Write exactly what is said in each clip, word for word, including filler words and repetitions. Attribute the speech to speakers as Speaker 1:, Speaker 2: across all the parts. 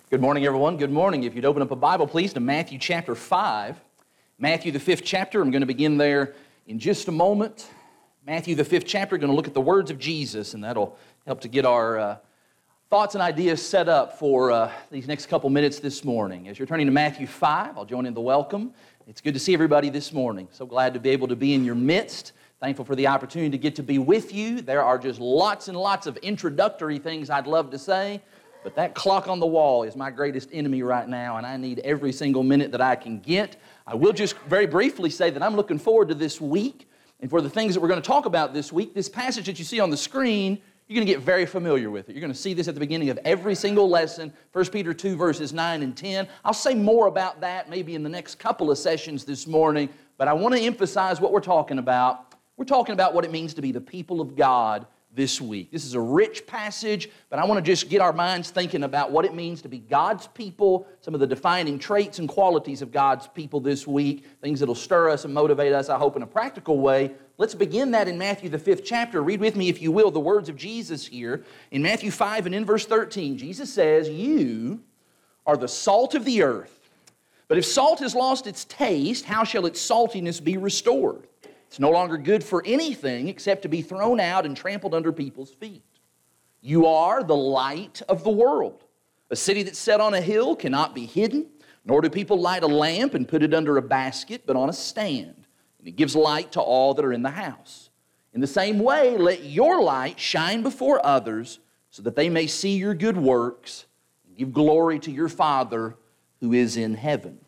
Speaker 1: Good morning, everyone. Good morning. If you'd open up a Bible, please, to Matthew chapter five. Matthew, the fifth chapter. I'm going to begin there in just a moment. Matthew, the fifth chapter, going to look at the words of Jesus, and that'll help to get our uh, thoughts and ideas set up for uh, these next couple minutes this morning. As you're turning to Matthew five, I'll join in the welcome. It's good to see everybody this morning. So glad to be able to be in your midst. Thankful for the opportunity to get to be with you. There are just lots and lots of introductory things I'd love to say. But that clock on the wall is my greatest enemy right now, and I need every single minute that I can get. I will just very briefly say that I'm looking forward to this week, and for the things that we're going to talk about this week, this passage that you see on the screen, you're going to get very familiar with it. You're going to see this at the beginning of every single lesson, First Peter two, verses nine and ten. I'll say more about that maybe in the next couple of sessions this morning, but I want to emphasize what we're talking about. We're talking about what it means to be the people of God this week. This is a rich passage, but I want to just get our minds thinking about what it means to be God's people, some of the defining traits and qualities of God's people this week, things that will stir us and motivate us, I hope, in a practical way. Let's begin that in Matthew, the fifth chapter. Read with me, if you will, the words of Jesus here. In Matthew five and in verse thirteen, Jesus says, "You are the salt of the earth. But if salt has lost its taste, how shall its saltiness be restored? It's no longer good for anything except to be thrown out and trampled under people's feet. You are the light of the world. A city that's set on a hill cannot be hidden, nor do people light a lamp and put it under a basket, but on a stand, and it gives light to all that are in the house. In the same way, let your light shine before others, so that they may see your good works and give glory to your Father who is in heaven."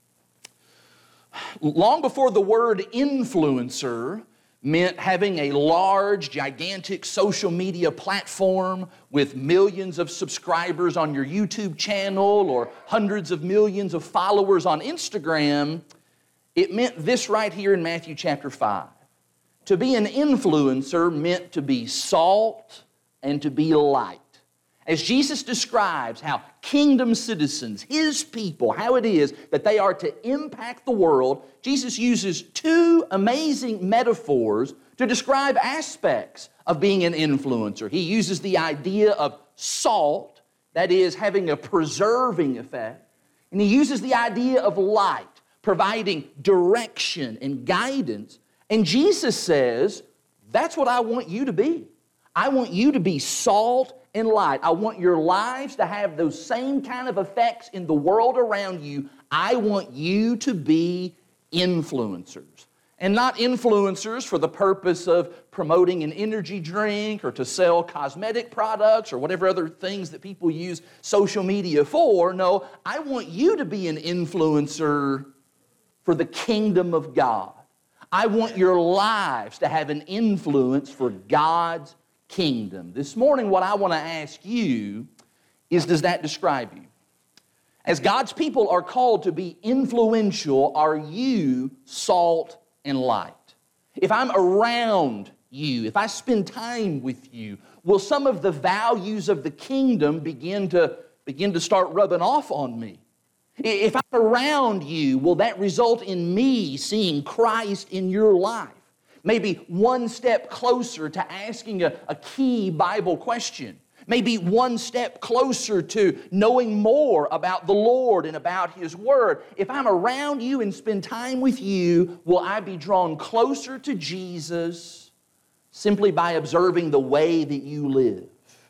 Speaker 1: Long before the word influencer meant having a large, gigantic social media platform with millions of subscribers on your YouTube channel or hundreds of millions of followers on Instagram, it meant this right here in Matthew chapter five. To be an influencer meant to be salt and to be light. As Jesus describes how kingdom citizens, His people, how it is that they are to impact the world, Jesus uses two amazing metaphors to describe aspects of being an influencer. He uses the idea of salt, that is, having a preserving effect, and He uses the idea of light, providing direction and guidance. And Jesus says, that's what I want you to be. I want you to be salt and light. I want your lives to have those same kind of effects in the world around you. I want you to be influencers. And not influencers for the purpose of promoting an energy drink or to sell cosmetic products or whatever other things that people use social media for. No, I want you to be an influencer for the kingdom of God. I want your lives to have an influence for God's kingdom. This morning, what I want to ask you is, does that describe you? As God's people are called to be influential, are you salt and light? If I'm around you, if I spend time with you, will some of the values of the kingdom begin to, begin to start rubbing off on me? If I'm around you, will that result in me seeing Christ in your life? Maybe one step closer to asking a, a key Bible question. Maybe one step closer to knowing more about the Lord and about His Word. If I'm around you and spend time with you, will I be drawn closer to Jesus simply by observing the way that you live?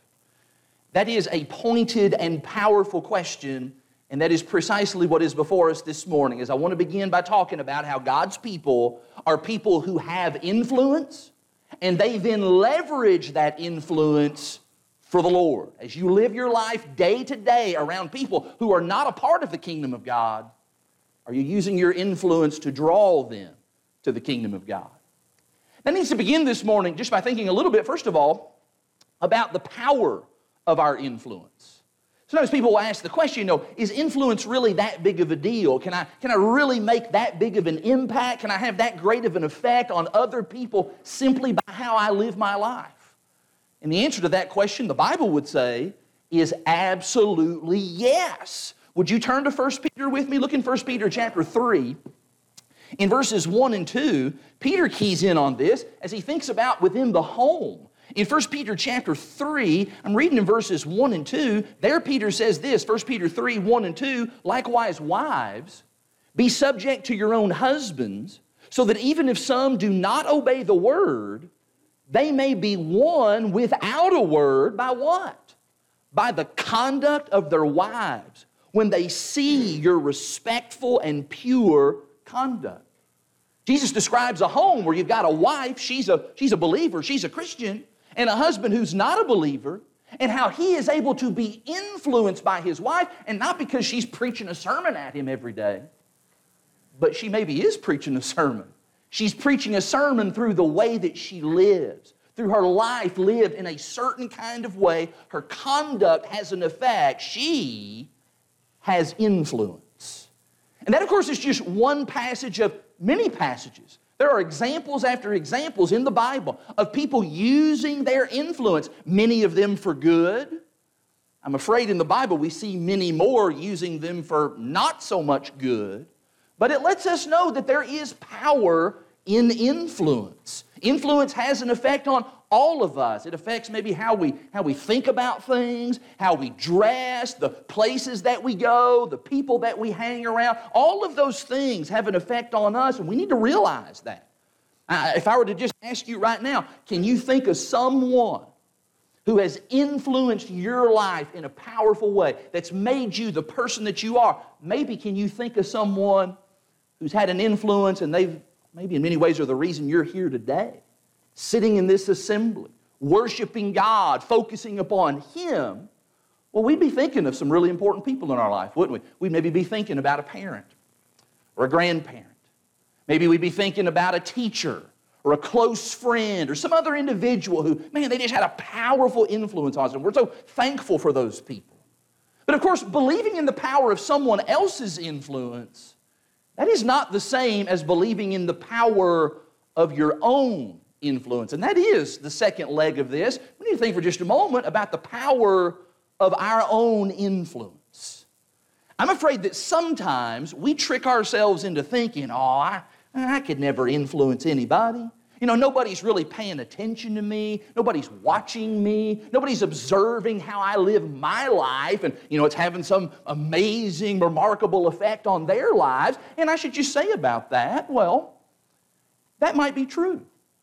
Speaker 1: That is a pointed and powerful question, and that is precisely what is before us this morning, as I want to begin by talking about how God's people are people who have influence, and they then leverage that influence for the Lord. As you live your life day to day around people who are not a part of the kingdom of God, are you using your influence to draw them to the kingdom of God? That needs to begin this morning just by thinking a little bit, first of all, about the power of our influence. Sometimes people will ask the question, you know, is influence really that big of a deal? Can I, can I really make that big of an impact? Can I have that great of an effect on other people simply by how I live my life? And the answer to that question, the Bible would say, is absolutely yes. Would you turn to First Peter with me? Look in First Peter chapter three. In verses one and two, Peter keys in on this as he thinks about within the home In First Peter chapter three, I'm reading in verses one and two, there Peter says this, First Peter three, one and two, likewise wives, be subject to your own husbands, so that even if some do not obey the word, they may be won without a word by what? By the conduct of their wives, when they see your respectful and pure conduct. Jesus describes a home where you've got a wife, she's a, she's a believer, she's a Christian, and a husband who's not a believer, and how he is able to be influenced by his wife, and not because she's preaching a sermon at him every day, but she maybe is preaching a sermon. She's preaching a sermon through the way that she lives, through her life lived in a certain kind of way. Her conduct has an effect. She has influence. And that, of course, is just one passage of many passages. There are examples after examples in the Bible of people using their influence, many of them for good. I'm afraid in the Bible we see many more using them for not so much good. But it lets us know that there is power in influence. Influence has an effect on all of us. It affects maybe how we, how we think about things, how we dress, the places that we go, the people that we hang around. All of those things have an effect on us, and we need to realize that. Uh, if I were to just ask you right now, can you think of someone who has influenced your life in a powerful way, that's made you the person that you are? Maybe can you think of someone who's had an influence and they've maybe in many ways are the reason you're here today, sitting in this assembly, worshiping God, focusing upon Him? Well, we'd be thinking of some really important people in our life, wouldn't we? We'd maybe be thinking about a parent or a grandparent. Maybe we'd be thinking about a teacher or a close friend or some other individual who, man, they just had a powerful influence on us, and we're so thankful for those people. But of course, believing in the power of someone else's influence, that is not the same as believing in the power of your own influence. And that is the second leg of this. We need to think for just a moment about the power of our own influence. I'm afraid that sometimes we trick ourselves into thinking, oh, I, I could never influence anybody. You know, nobody's really paying attention to me. Nobody's watching me. Nobody's observing how I live my life. And, you know, it's having some amazing, remarkable effect on their lives. And I should just say about that, well, that might be true.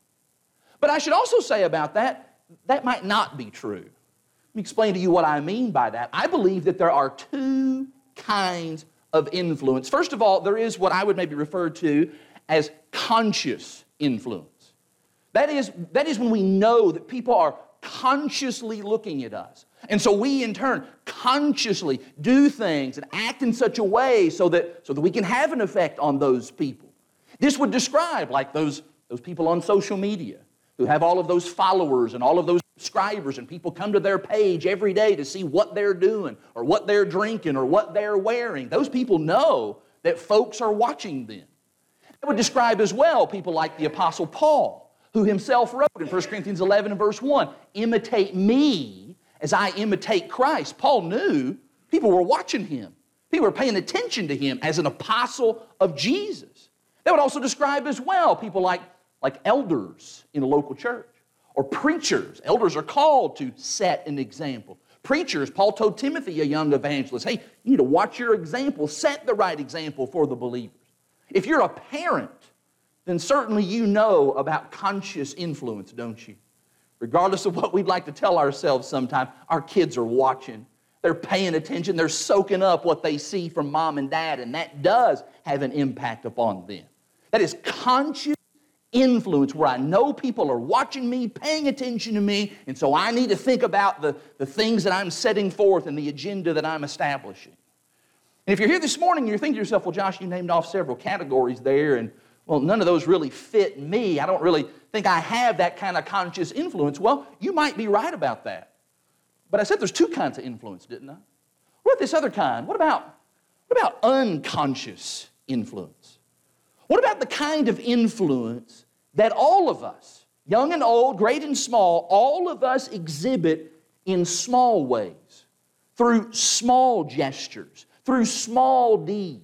Speaker 1: But I should also say about that, that might not be true. Let me explain to you what I mean by that. I believe that there are two kinds of influence. First of all, there is what I would maybe refer to as conscious influence. That is, that is when we know that people are consciously looking at us. And so we, in turn, consciously do things and act in such a way so that, so that we can have an effect on those people. This would describe like those, those people on social media who have all of those followers and all of those subscribers, and people come to their page every day to see what they're doing or what they're drinking or what they're wearing. Those people know that folks are watching them. It would describe as well people like the Apostle Paul, who himself wrote in First Corinthians eleven and verse one, imitate me as I imitate Christ. Paul knew people were watching him. People were paying attention to him as an apostle of Jesus. That would also describe as well people like, like elders in a local church or preachers. Elders are called to set an example. Preachers, Paul told Timothy, a young evangelist, hey, you need to watch your example, set the right example for the believers. If you're a parent, then certainly you know about conscious influence, don't you? Regardless of what we'd like to tell ourselves sometimes, our kids are watching. They're paying attention. They're soaking up what they see from mom and dad, and that does have an impact upon them. That is conscious influence where I know people are watching me, paying attention to me, and so I need to think about the, the things that I'm setting forth and the agenda that I'm establishing. And if you're here this morning and you're thinking to yourself, well, Josh, you named off several categories there, and well, none of those really fit me. I don't really think I have that kind of conscious influence. Well, you might be right about that. But I said there's two kinds of influence, didn't I? What about this other kind? What about, what about unconscious influence? What about the kind of influence that all of us, young and old, great and small, all of us exhibit in small ways, through small gestures, through small deeds?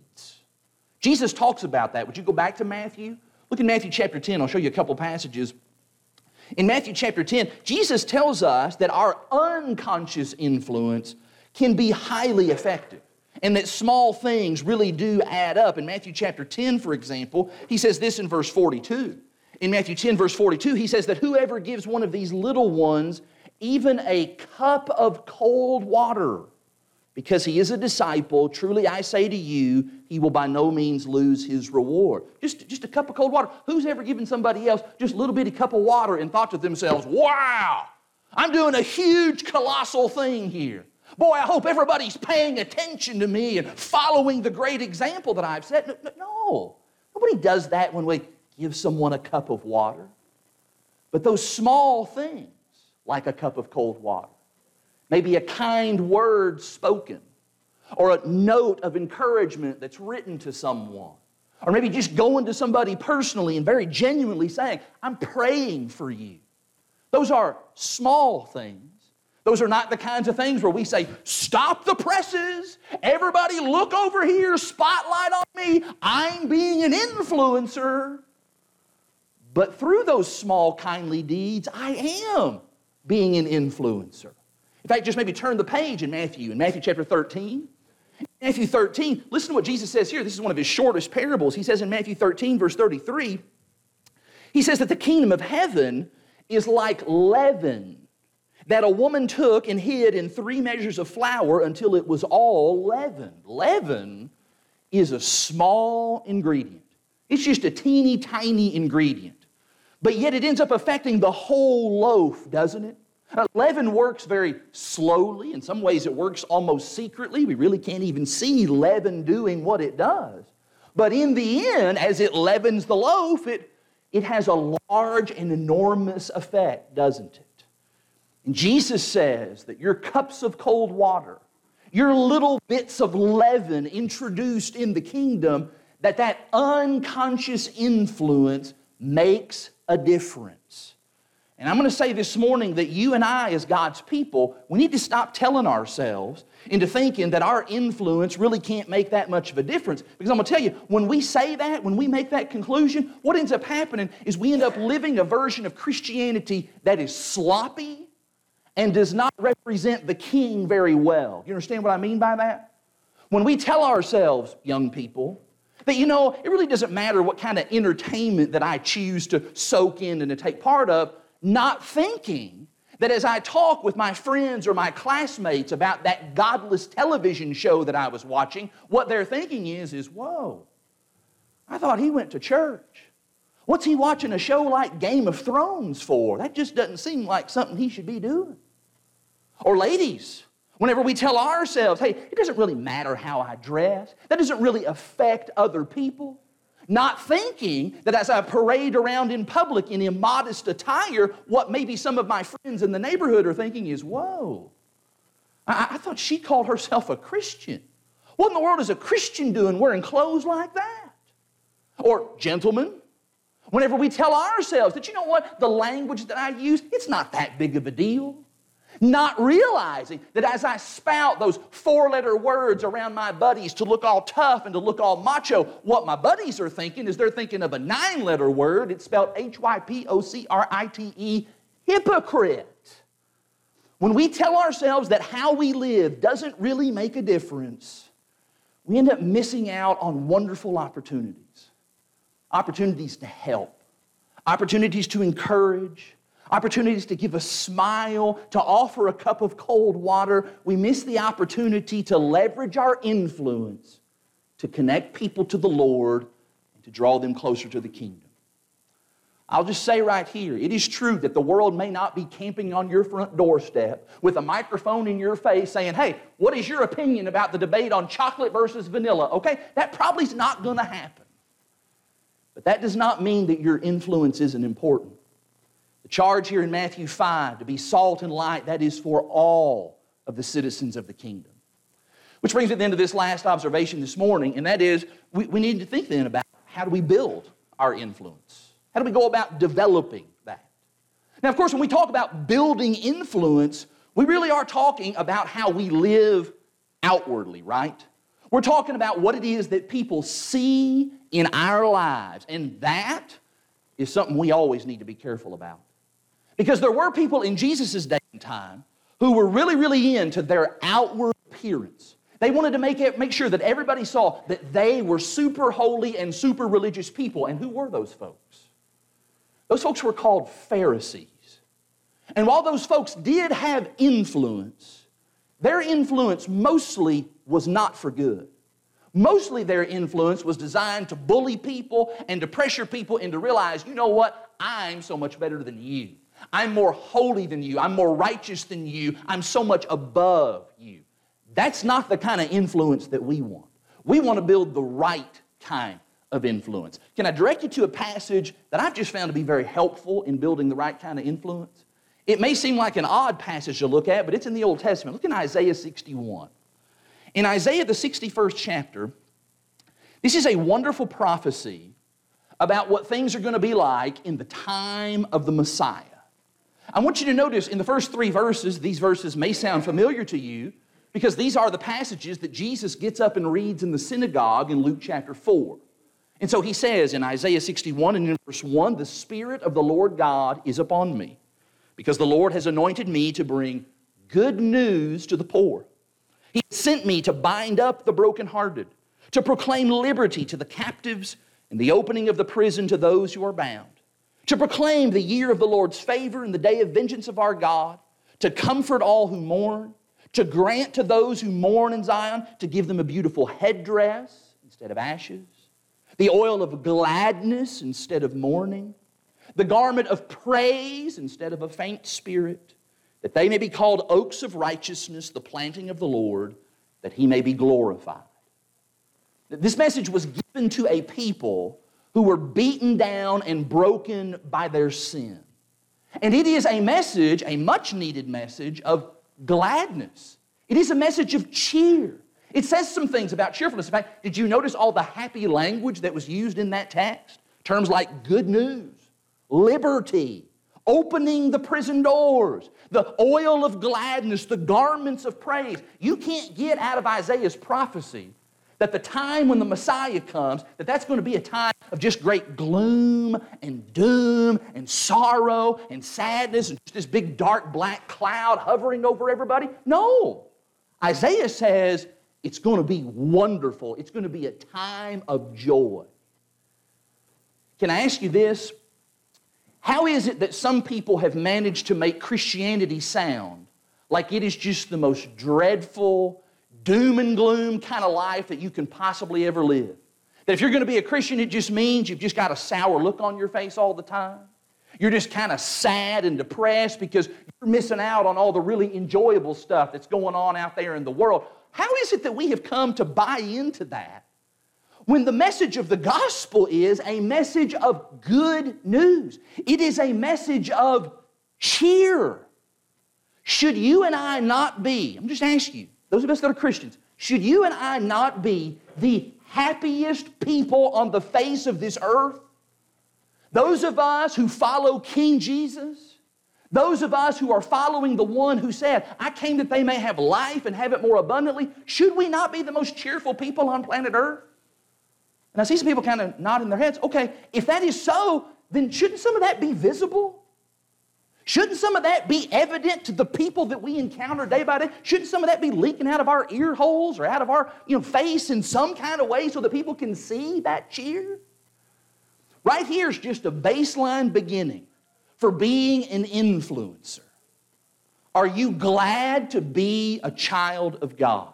Speaker 1: Jesus talks about that. Would you go back to Matthew? Look in Matthew chapter ten. I'll show you a couple passages. In Matthew chapter ten, Jesus tells us that our unconscious influence can be highly effective, and that small things really do add up. In Matthew chapter ten, for example, he says this in verse forty-two. In Matthew ten, verse forty-two, he says that whoever gives one of these little ones even a cup of cold water, because he is a disciple, truly I say to you, he will by no means lose his reward. Just, just a cup of cold water. Who's ever given somebody else just a little bitty cup of water and thought to themselves, wow, I'm doing a huge, colossal thing here. Boy, I hope everybody's paying attention to me and following the great example that I've set. No, no, nobody does that when we give someone a cup of water. But those small things, like a cup of cold water, maybe a kind word spoken, or a note of encouragement that's written to someone, or maybe just going to somebody personally and very genuinely saying, I'm praying for you. Those are small things. Those are not the kinds of things where we say, stop the presses, everybody look over here, spotlight on me, I'm being an influencer. But through those small kindly deeds, I am being an influencer. In fact, just maybe turn the page in Matthew, in Matthew chapter thirteen. In Matthew thirteen, listen to what Jesus says here. This is one of his shortest parables. He says in Matthew thirteen, verse thirty-three, he says that the kingdom of heaven is like leaven that a woman took and hid in three measures of flour until it was all leavened. Leaven is a small ingredient. It's just a teeny tiny ingredient. But yet it ends up affecting the whole loaf, doesn't it? Uh, leaven works very slowly. In some ways it works almost secretly. We really can't even see leaven doing what it does. But in the end, as it leavens the loaf, it, it has a large and enormous effect, doesn't it? And Jesus says that your cups of cold water, your little bits of leaven introduced in the kingdom, that that unconscious influence makes a difference. And I'm going to say this morning that you and I, as God's people, we need to stop telling ourselves into thinking that our influence really can't make that much of a difference. Because I'm going to tell you, when we say that, when we make that conclusion, what ends up happening is we end up living a version of Christianity that is sloppy and does not represent the King very well. You understand what I mean by that? When we tell ourselves, young people, that, you know, it really doesn't matter what kind of entertainment that I choose to soak in and to take part of, not thinking that as I talk with my friends or my classmates about that godless television show that I was watching, what they're thinking is, is, whoa, I thought he went to church. What's he watching a show like Game of Thrones for? That just doesn't seem like something he should be doing. Or ladies, whenever we tell ourselves, hey, it doesn't really matter how I dress. That doesn't really affect other people. Not thinking that as I parade around in public in immodest attire, what maybe some of my friends in the neighborhood are thinking is, whoa, I, I thought she called herself a Christian. What in the world is a Christian doing wearing clothes like that? Or gentlemen, whenever we tell ourselves that, you know what, the language that I use, it's not that big of a deal. Not realizing that as I spout those four-letter words around my buddies to look all tough and to look all macho, what my buddies are thinking is they're thinking of a nine-letter word. It's spelled H Y P O C R I T E, hypocrite. When we tell ourselves that how we live doesn't really make a difference, we end up missing out on wonderful opportunities. Opportunities to help. Opportunities to encourage. Opportunities to give a smile, to offer a cup of cold water. We miss the opportunity to leverage our influence to connect people to the Lord and to draw them closer to the kingdom. I'll just say right here, it is true that the world may not be camping on your front doorstep with a microphone in your face saying, hey, what is your opinion about the debate on chocolate versus vanilla? Okay, that probably is not going to happen. But that does not mean that your influence isn't important. The charge here in Matthew five, to be salt and light, that is for all of the citizens of the kingdom. Which brings me then to this last observation this morning, and that is we, we need to think then about how do we build our influence? How do we go about developing that? Now, of course, when we talk about building influence, we really are talking about how we live outwardly, right? We're talking about what it is that people see in our lives, and that is something we always need to be careful about. Because there were people in Jesus' day and time who were really, really into their outward appearance. They wanted to make, it, make sure that everybody saw that they were super holy and super religious people. And who were those folks? Those folks were called Pharisees. And while those folks did have influence, their influence mostly was not for good. Mostly their influence was designed to bully people and to pressure people into realize, you know what, I'm so much better than you. I'm more holy than you. I'm more righteous than you. I'm so much above you. That's not the kind of influence that we want. We want to build the right kind of influence. Can I direct you to a passage that I've just found to be very helpful in building the right kind of influence? It may seem like an odd passage to look at, but it's in the Old Testament. Look in Isaiah sixty-one. In Isaiah, the sixty-first chapter, this is a wonderful prophecy about what things are going to be like in the time of the Messiah. I want you to notice in the first three verses, these verses may sound familiar to you because these are the passages that Jesus gets up and reads in the synagogue in Luke chapter four. And so he says in Isaiah sixty-one and in verse one, "The Spirit of the Lord God is upon me, because the Lord has anointed me to bring good news to the poor. He sent me to bind up the brokenhearted, to proclaim liberty to the captives and the opening of the prison to those who are bound, to proclaim the year of the Lord's favor and the day of vengeance of our God, to comfort all who mourn, to grant to those who mourn in Zion, to give them a beautiful headdress instead of ashes, the oil of gladness instead of mourning, the garment of praise instead of a faint spirit, that they may be called oaks of righteousness, the planting of the Lord, that He may be glorified." This message was given to a people who were beaten down and broken by their sin. And it is a message, a much-needed message of gladness. It is a message of cheer. It says some things about cheerfulness. In fact, did you notice all the happy language that was used in that text? Terms like good news, liberty, opening the prison doors, the oil of gladness, the garments of praise. You can't get out of Isaiah's prophecy that the time when the Messiah comes, that that's going to be a time of just great gloom and doom and sorrow and sadness and just this big dark black cloud hovering over everybody. No. Isaiah says it's going to be wonderful. It's going to be a time of joy. Can I ask you this? How is it that some people have managed to make Christianity sound like it is just the most dreadful, doom and gloom kind of life that you can possibly ever live? That if you're going to be a Christian, it just means you've just got a sour look on your face all the time. You're just kind of sad and depressed because you're missing out on all the really enjoyable stuff that's going on out there in the world. How is it that we have come to buy into that when the message of the gospel is a message of good news? It is a message of cheer. Should you and I not be, I'm just asking you, those of us that are Christians, should you and I not be the happiest people on the face of this earth? Those of us who follow King Jesus, those of us who are following the one who said, "I came that they may have life and have it more abundantly," should we not be the most cheerful people on planet earth? And I see some people kind of nodding their heads. Okay, if that is so, then shouldn't some of that be visible? Shouldn't some of that be evident to the people that we encounter day by day? Shouldn't some of that be leaking out of our ear holes or out of our you know, face in some kind of way so that people can see that cheer? Right here is just a baseline beginning for being an influencer. Are you glad to be a child of God?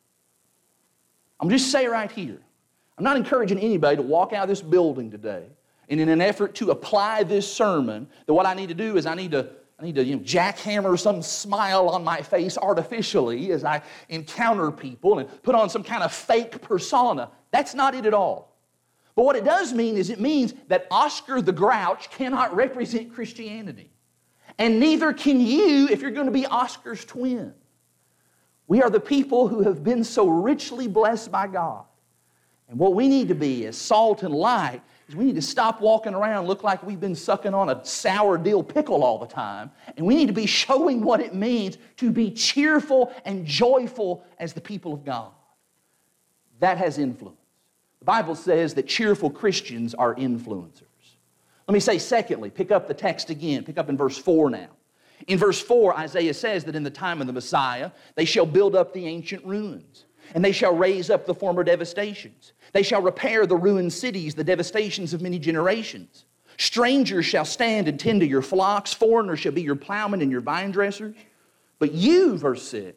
Speaker 1: I'm just saying right here, I'm not encouraging anybody to walk out of this building today and in an effort to apply this sermon, that what I need to do is I need to, I need to you know, jackhammer some smile on my face artificially as I encounter people and put on some kind of fake persona. That's not it at all. But what it does mean is it means that Oscar the Grouch cannot represent Christianity. And neither can you if you're going to be Oscar's twin. We are the people who have been so richly blessed by God. And what we need to be as salt and light is we need to stop walking around look like we've been sucking on a sour dill pickle all the time. And we need to be showing what it means to be cheerful and joyful as the people of God. That has influence. The Bible says that cheerful Christians are influencers. Let me say secondly, pick up the text again. Pick up in verse four now. In verse four, Isaiah says that in the time of the Messiah, they shall build up the ancient ruins, and they shall raise up the former devastations. They shall repair the ruined cities, the devastations of many generations. Strangers shall stand and tend to your flocks. Foreigners shall be your plowmen and your vine dressers. But you, verse six,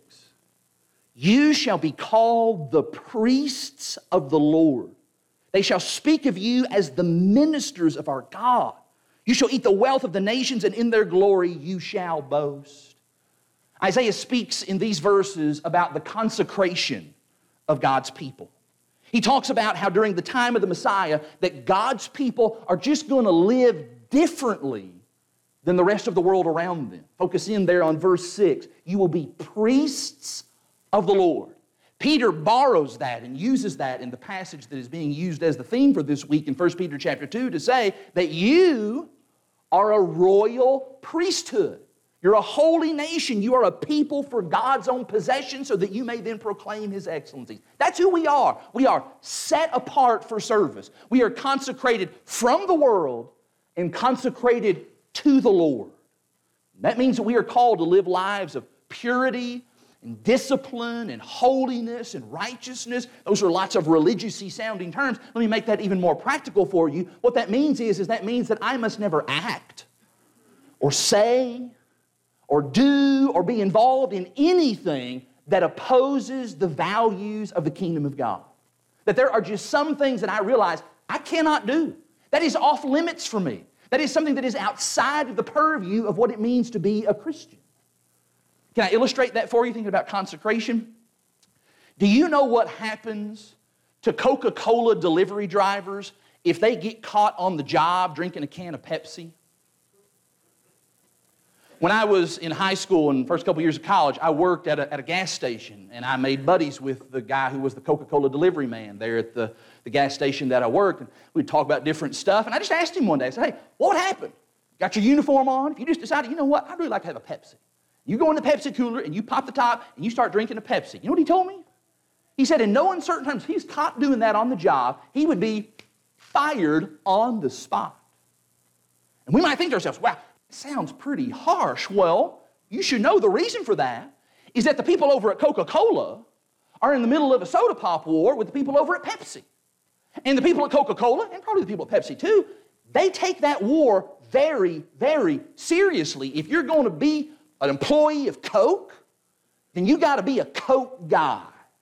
Speaker 1: you shall be called the priests of the Lord. They shall speak of you as the ministers of our God. You shall eat the wealth of the nations, and in their glory you shall boast. Isaiah speaks in these verses about the consecration of God's people. He talks about how during the time of the Messiah that God's people are just going to live differently than the rest of the world around them. Focus in there on verse six. You will be priests of the Lord. Peter borrows that and uses that in the passage that is being used as the theme for this week in First Peter chapter two to say that you are a royal priesthood. You're a holy nation. You are a people for God's own possession so that you may then proclaim His excellencies. That's who we are. We are set apart for service. We are consecrated from the world and consecrated to the Lord. That means that we are called to live lives of purity and discipline and holiness and righteousness. Those are lots of religious-y sounding terms. Let me make that even more practical for you. What that means is, is that means that I must never act or say or do or be involved in anything that opposes the values of the kingdom of God. That there are just some things that I realize I cannot do. That is off limits for me. That is something that is outside of the purview of what it means to be a Christian. Can I illustrate that for you, thinking about consecration? Do you know what happens to Coca-Cola delivery drivers if they get caught on the job drinking a can of Pepsi? When I was in high school and first couple years of college, I worked at a, at a gas station, and I made buddies with the guy who was the Coca-Cola delivery man there at the, the gas station that I worked. And we'd talk about different stuff, and I just asked him one day, I said, hey, what happened? Got your uniform on? If you just decided, you know what, I'd really like to have a Pepsi. You go in the Pepsi cooler and you pop the top and you start drinking a Pepsi. You know what he told me? He said in no uncertain terms, if he's caught doing that on the job, he would be fired on the spot. And we might think to ourselves, wow, it sounds pretty harsh. Well, you should know the reason for that is that the people over at Coca-Cola are in the middle of a soda pop war with the people over at Pepsi. And the people at Coca-Cola, and probably the people at Pepsi too, they take that war very, very seriously. If you're going to be an employee of Coke, then you got to be a Coke guy.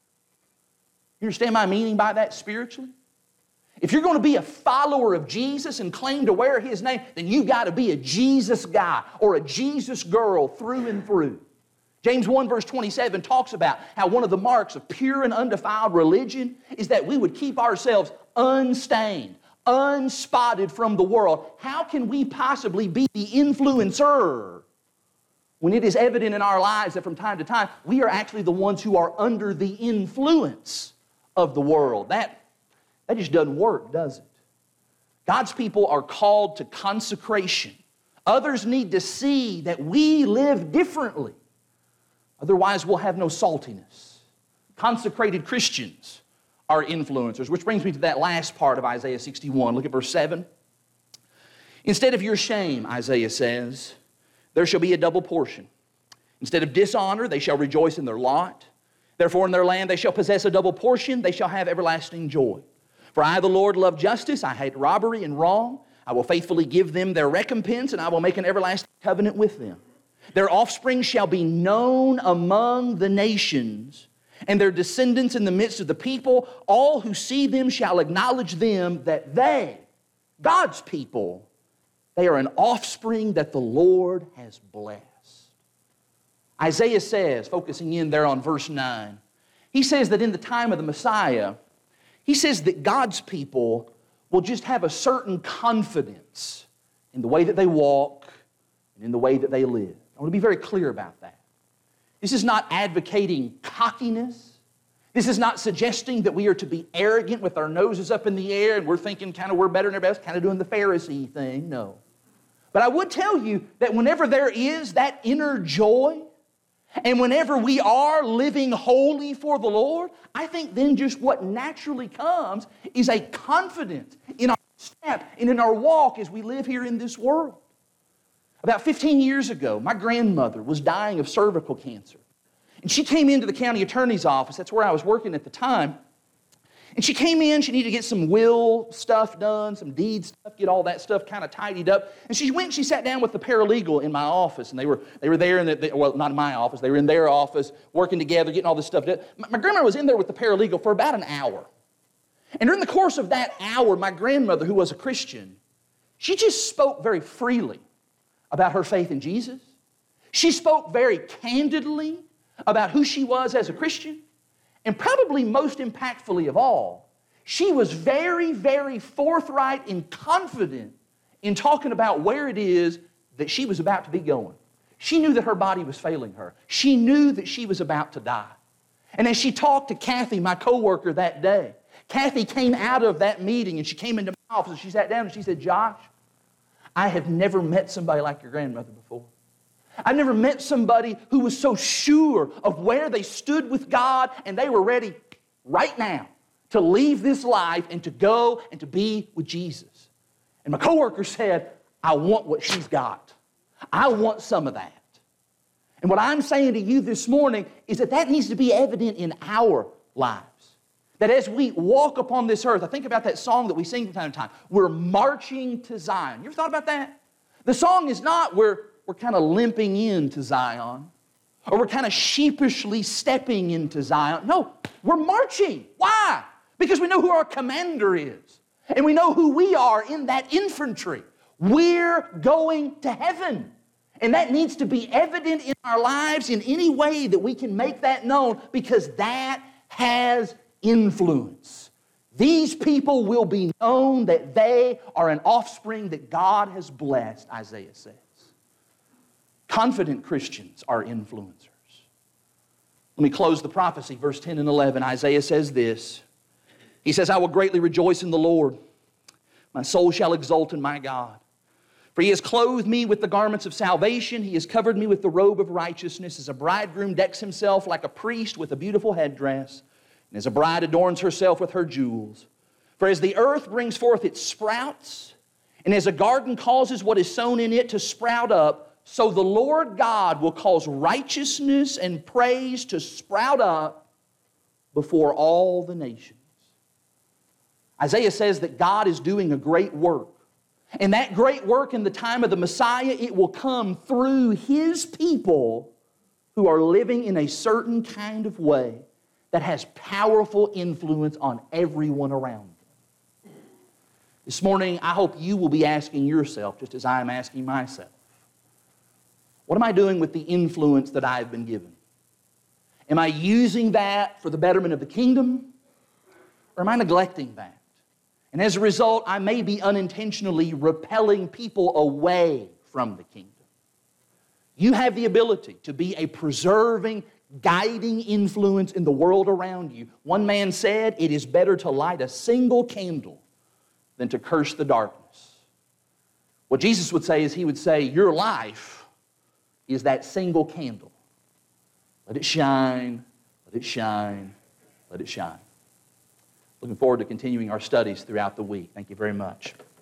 Speaker 1: You understand my meaning by that spiritually? If you're going to be a follower of Jesus and claim to wear His name, then you got to be a Jesus guy or a Jesus girl through and through. James one verse twenty-seven talks about how one of the marks of pure and undefiled religion is that we would keep ourselves unstained, unspotted from the world. How can we possibly be the influencer when it is evident in our lives that from time to time we are actually the ones who are under the influence of the world? That, that just doesn't work, does it? God's people are called to consecration. Others need to see that we live differently. Otherwise, we'll have no saltiness. Consecrated Christians are influencers, which brings me to that last part of Isaiah sixty-one. Look at verse seven. Instead of your shame, Isaiah says, there shall be a double portion. Instead of dishonor, they shall rejoice in their lot. Therefore in their land they shall possess a double portion. They shall have everlasting joy. For I, the Lord, love justice. I hate robbery and wrong. I will faithfully give them their recompense, and I will make an everlasting covenant with them. Their offspring shall be known among the nations, and their descendants in the midst of the people. All who see them shall acknowledge them that they, God's people, they are an offspring that the Lord has blessed. Isaiah says, focusing in there on verse nine, he says that in the time of the Messiah, he says that God's people will just have a certain confidence in the way that they walk and in the way that they live. I want to be very clear about that. This is not advocating cockiness. This is not suggesting that we are to be arrogant with our noses up in the air and we're thinking kind of we're better than everybody else, kind of doing the Pharisee thing. No. But I would tell you that whenever there is that inner joy, and whenever we are living holy for the Lord, I think then just what naturally comes is a confidence in our step and in our walk as we live here in this world. About fifteen years ago, my grandmother was dying of cervical cancer. And she came into the county attorney's office. That's where I was working at the time. And she came in, she needed to get some will stuff done, some deed stuff, get all that stuff kind of tidied up. And she went and she sat down with the paralegal in my office. And they were they were there, in the, well, not in my office, they were in their office, working together, getting all this stuff done. My, my grandmother was in there with the paralegal for about an hour. And during the course of that hour, my grandmother, who was a Christian, she just spoke very freely about her faith in Jesus. She spoke very candidly about who she was as a Christian. And probably most impactfully of all, she was very, very forthright and confident in talking about where it is that she was about to be going. She knew that her body was failing her. She knew that she was about to die. And as she talked to Kathy, my coworker, that day, Kathy came out of that meeting and she came into my office and she sat down and she said, "Josh, I have never met somebody like your grandmother before. I've never met somebody who was so sure of where they stood with God and they were ready right now to leave this life and to go and to be with Jesus." And my coworker said, "I want what she's got. I want some of that." And what I'm saying to you this morning is that that needs to be evident in our lives. That as we walk upon this earth, I think about that song that we sing from time to time, we're marching to Zion. You ever thought about that? The song is not we're We're kind of limping into Zion, or we're kind of sheepishly stepping into Zion. No, we're marching. Why? Because we know who our commander is, and we know who we are in that infantry. We're going to heaven, and that needs to be evident in our lives in any way that we can make that known, because that has influence. These people will be known that they are an offspring that God has blessed, Isaiah says. Confident Christians are influencers. Let me close the prophecy, verse ten and eleven. Isaiah says this. He says, "I will greatly rejoice in the Lord. My soul shall exult in my God. For He has clothed me with the garments of salvation. He has covered me with the robe of righteousness. As a bridegroom decks himself like a priest with a beautiful headdress, and as a bride adorns herself with her jewels. For as the earth brings forth its sprouts, and as a garden causes what is sown in it to sprout up, so the Lord God will cause righteousness and praise to sprout up before all the nations." Isaiah says that God is doing a great work. And that great work in the time of the Messiah, it will come through His people who are living in a certain kind of way that has powerful influence on everyone around them. This morning, I hope you will be asking yourself, just as I am asking myself, what am I doing with the influence that I have been given? Am I using that for the betterment of the kingdom? Or am I neglecting that? And as a result, I may be unintentionally repelling people away from the kingdom. You have the ability to be a preserving, guiding influence in the world around you. One man said, "It is better to light a single candle than to curse the darkness." What Jesus would say is, He would say, your life is that single candle. Let it shine, let it shine, let it shine. Looking forward to continuing our studies throughout the week. Thank you very much.